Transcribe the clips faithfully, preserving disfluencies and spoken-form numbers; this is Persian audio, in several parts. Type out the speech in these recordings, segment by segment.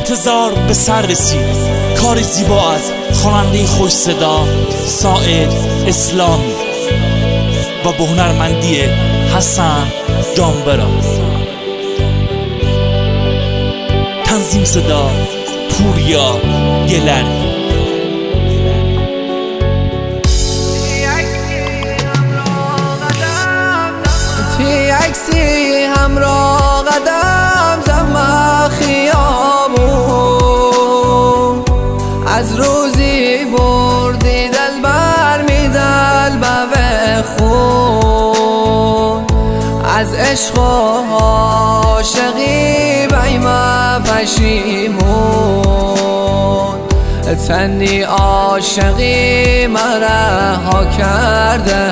انتظار به سر رسید. کار زیبا از خواننده خوش صدا سائل اسلام و با هنرمندی حسن جانبرا. تنظیم صدا پوریا گلر. تی عکسی همراه قدم زم خیابون، از روزی بردی دل بر می دل به خون، از عشق و عاشقی بیمه پشیمون، تنی عاشقی مرا کرده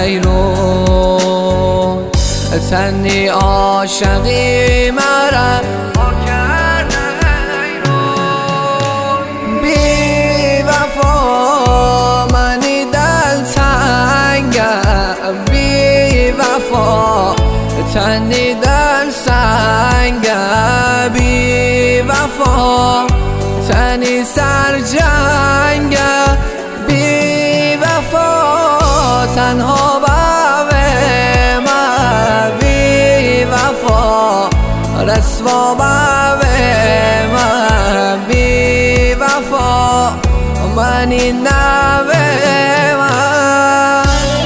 حیرون، تنی عاشقی مرا کرده حیرون. بی وفا منی دل تنگم، بی وفا تنی دل سنگم، بی وفا تنی سر جنگم، بی وفا تنها باوه من، بی وفا رسوا باوه من، بی وفا منی نوه من.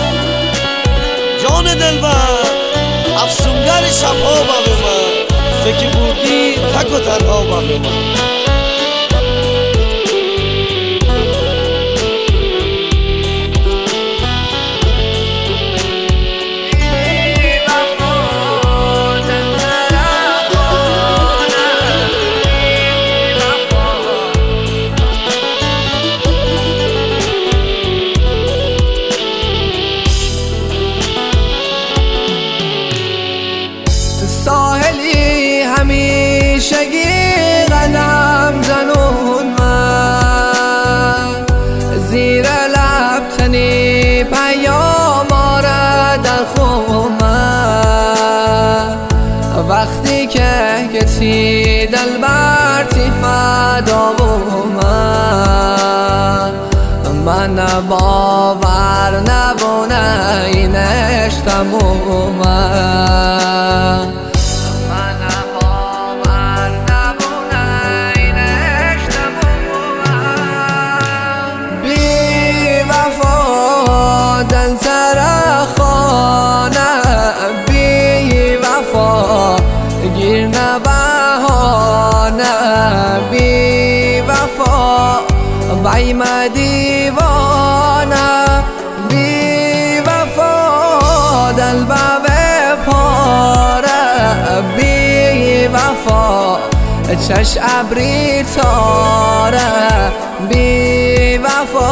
جان دلبر افسونگر شبها باوه من، فکر بودی تک و تنها باوه من. ساحلی همیشگی قدم زنون من، زیر لب تنی پیام آره در خون من، وقتی که کسی دل بر تی فدا من، من باور نبونه این عشق تمومه. دل ترخانه بی وفا گیر نبهانه، بی وفا بیم دیوانه، بی وفا دل به پاره، بی وفا چش ابری تاره، بی وفا